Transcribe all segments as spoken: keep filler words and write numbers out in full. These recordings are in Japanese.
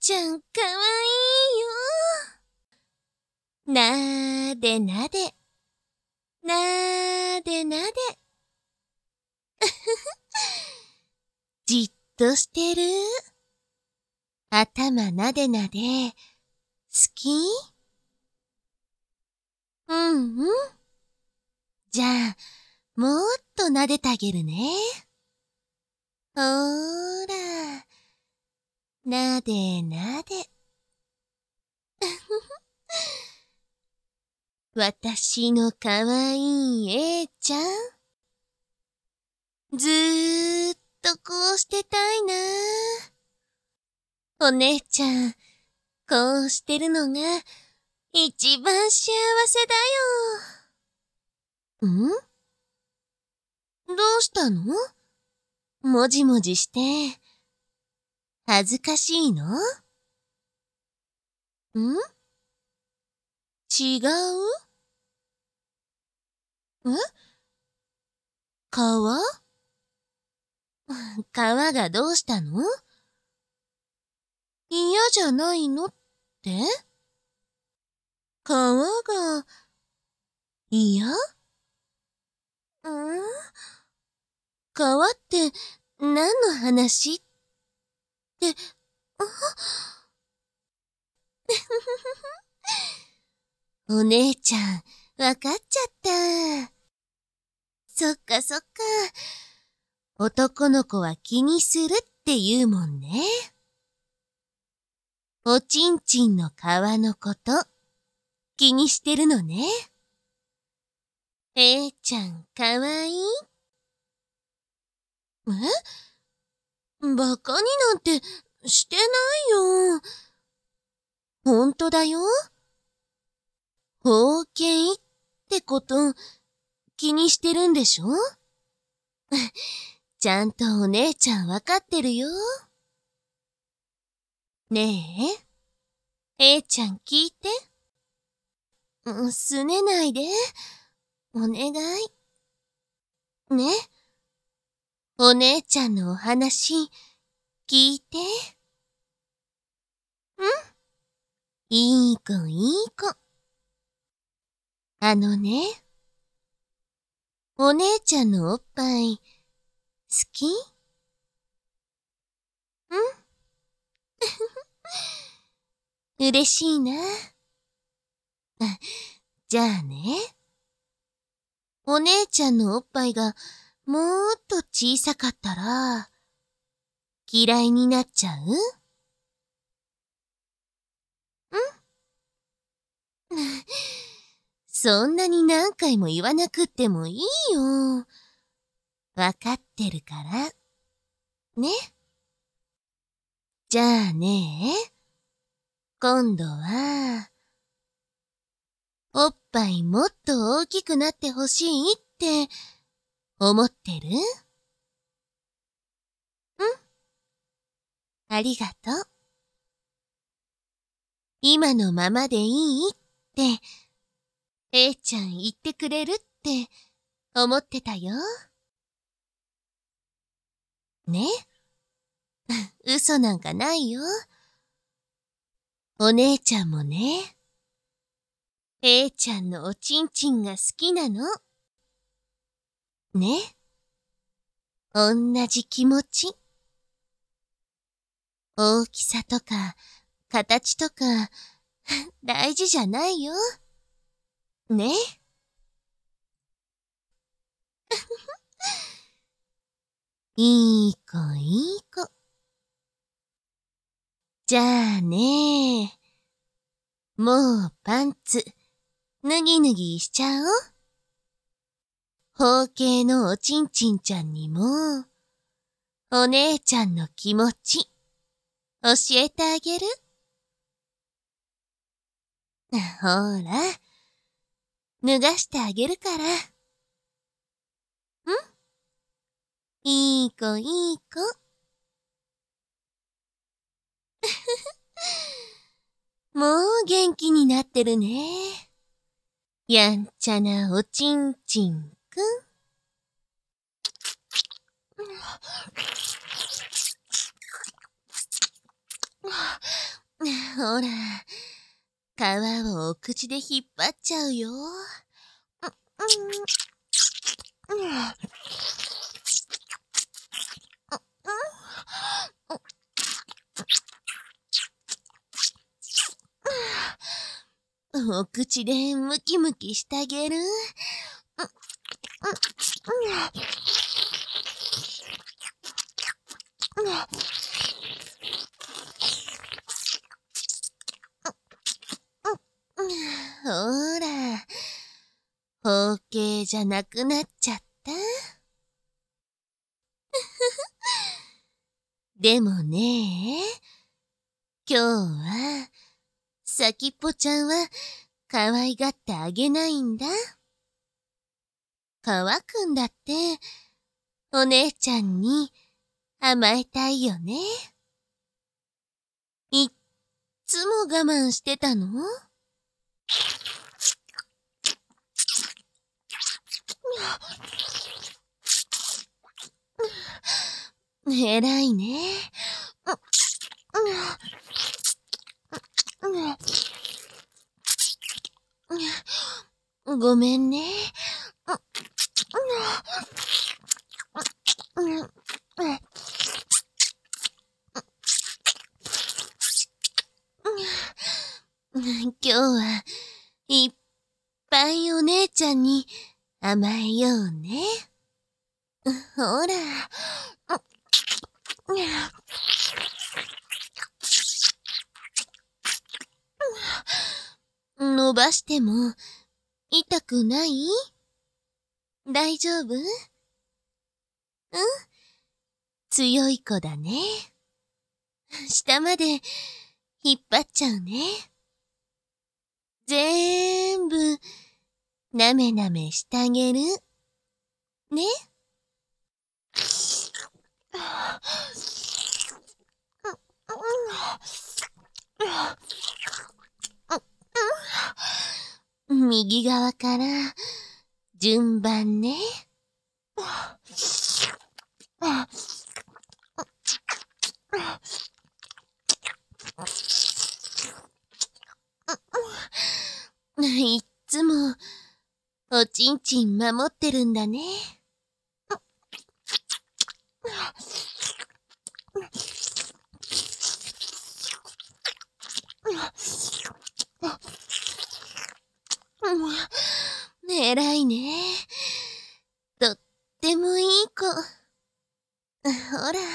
ちゃんかわいいよ。なーでなで。なーでなで。じっとしてる。頭なでなで。好き？うんうん。じゃあ、もっとなでてあげるね。ほーら。なでなで。私のかわいいAちゃん。ずーっとこうしてたいな。お姉ちゃん、こうしてるのが一番幸せだよ。ん？どうしたの？もじもじして。恥ずかしいの？ん？違う？え？皮？皮がどうしたの？嫌じゃないのって？皮が嫌？うん？皮って何の話？って、あお姉ちゃん、わかっちゃった。そっかそっか。男の子は気にするって言うもんね。おちんちんの皮のこと、気にしてるのね。Aちゃん、かわいい？え？バカになんてしてないよ。ほんとだよ。包茎ってこと、気にしてるんでしょ？ちゃんとお姉ちゃんわかってるよ。ねえ、A ちゃん聞いて。うん、すねないで。お願い。ね。お姉ちゃんのお話、聞いて。ん？いい子いい子。あのね、お姉ちゃんのおっぱい、好き？ん？嬉しいな。じゃあね、お姉ちゃんのおっぱいがもーっと小さかったら、嫌いになっちゃう？そんなに何回も言わなくってもいいよ。わかってるから。ね。じゃあね、今度は、おっぱいもっと大きくなってほしいって思ってる？ん？ありがとう。今のままでいいって、A ちゃん言ってくれるって思ってたよ。ね？嘘なんかないよ。お姉ちゃんもね、A ちゃんのおちんちんが好きなの。ね？おんなじ気持ち。大きさとか、形とか、大事じゃないよ。ね？いい子いい子。じゃあね、もうパンツ、脱ぎ脱ぎしちゃおう。包茎のおちんちんちゃんにも、お姉ちゃんの気持ち、教えてあげる。ほら、脱がしてあげるから。ん？いい子いい子。もう元気になってるね。やんちゃなおちんちんくん。 ほら、皮をお口で引っ張っちゃうよ。お口でムキムキしてあげる。ほら、包茎じゃなくなっちゃった。でもね、今日は、先っぽちゃんは可愛がってあげないんだ。かわくんだって、お姉ちゃんに甘えたいよね。いっつも我慢してたの？えらいね。ごめんね。今日はいっぱいお姉ちゃんに甘えようね。ほら。伸ばしても痛くない？大丈夫？うん？強い子だね。下まで引っ張っちゃうね。ぜーんぶなめなめしてあげる。ね？右側から順番ね。いっつもおちんちん守ってるんだね。えらいね。とってもいい子。ほら。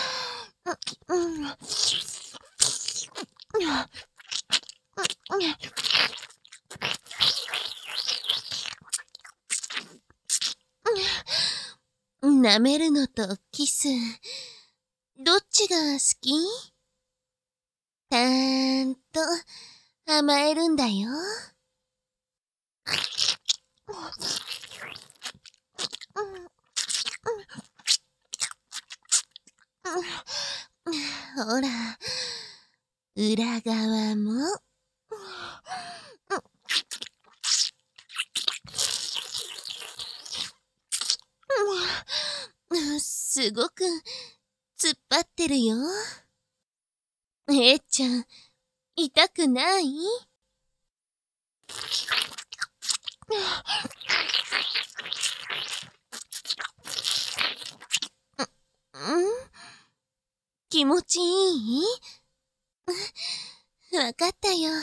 舐めるのとキス、どっちが好き？たーんと甘えるんだよ。ほら、裏側も。すごく突っ張ってるよ。えっちゃん、痛くない？うん？気持ちいい？わかったよ。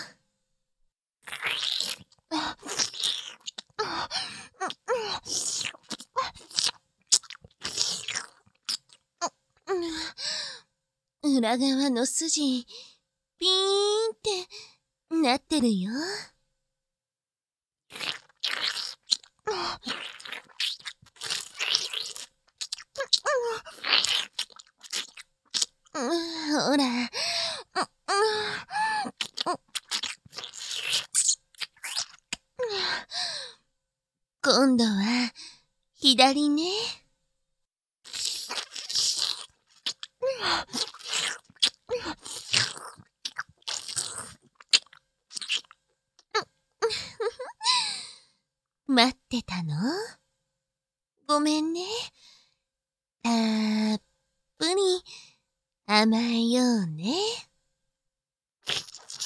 裏側の筋、ピーンってなってるよ。ほら。今度は左ね。待ってたの？ごめんね。たっぷり甘えようね。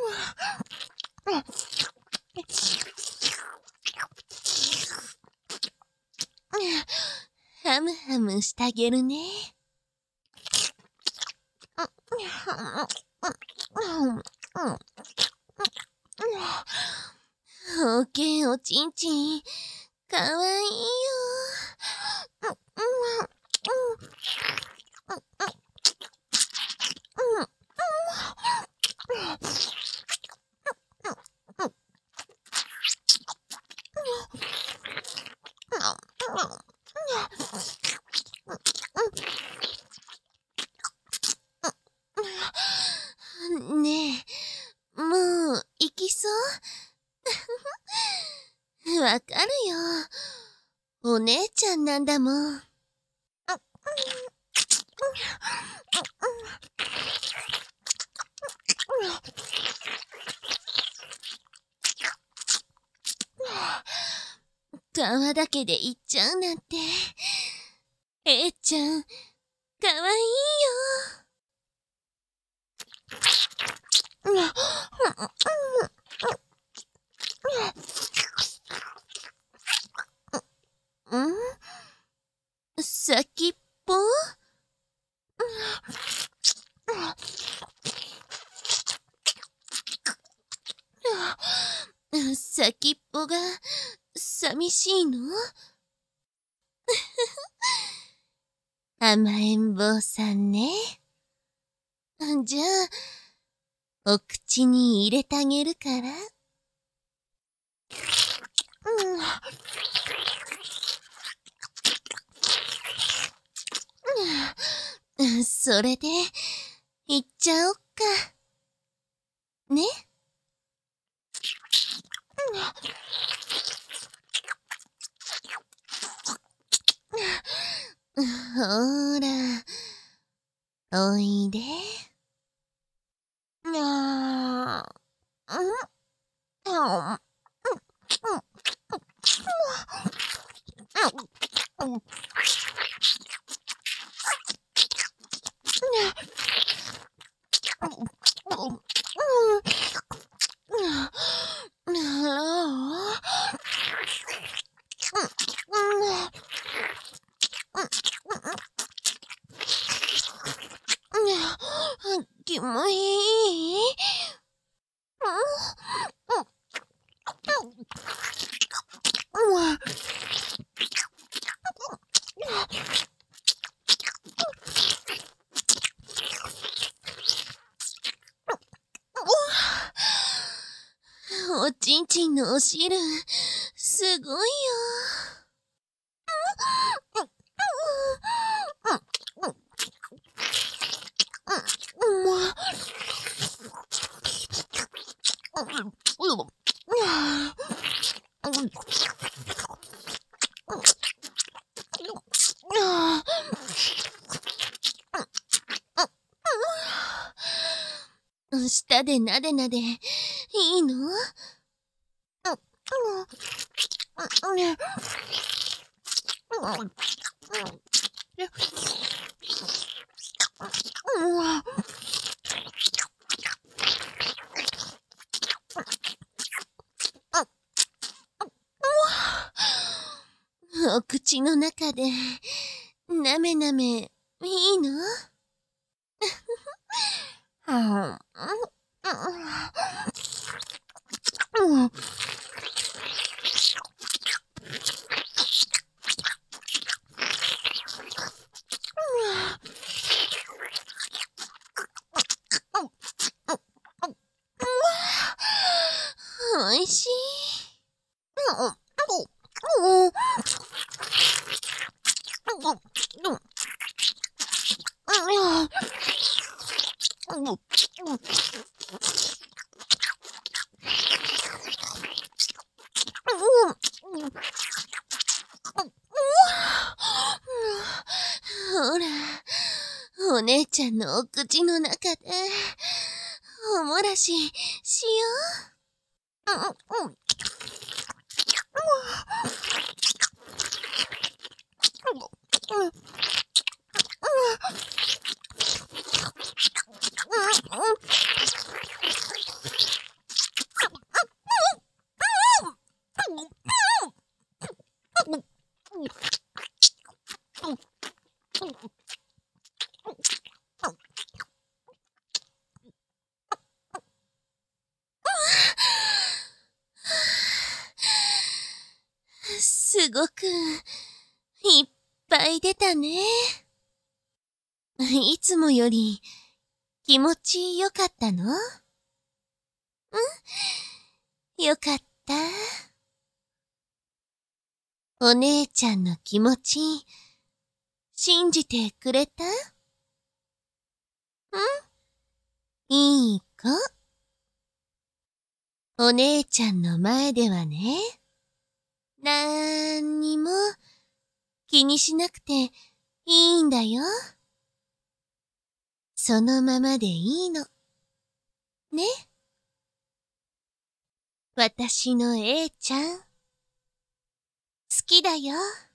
ハムハムしてあげるね。おけんおちんちん、かわいいよ。ねえ、もう行きそう？わかるよ。お姉ちゃんなんだもん。皮だけで行っちゃうなんて。えーちゃん、かわいいよ。ん？先っぽ？先っぽが寂しいの？甘えん坊さんね。じゃあ、お口に入れてあげるから。うん、それで、いっちゃおっか。ね？ほら、おいで。にゃー。ん？キモい？おちんちんのお汁、すごいよ。舌でなでなでいいの？お口の中でなめなめいいの？おいしい。ほら、お姉ちゃんのお口の中でおもらししよう。 すごく、いっぱい出たね。いつもより、気持ちよかったの？うん、よかった。お姉ちゃんの気持ち、信じてくれた？ん？いい子。お姉ちゃんの前ではね、なんにも気にしなくていいんだよ。そのままでいいの。ね。私の A ちゃん、好きだよ。